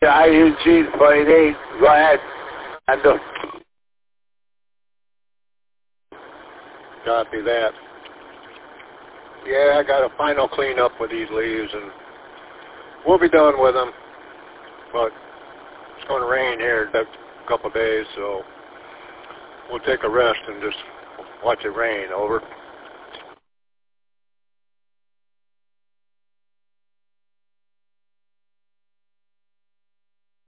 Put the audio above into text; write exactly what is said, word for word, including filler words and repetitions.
I U G point eight. Go ahead. And the Copy that. Yeah, I got a final cleanup with these leaves, and we'll be done with them. But it's going to rain here in a couple of days, so we'll take a rest and just watch it rain. Over.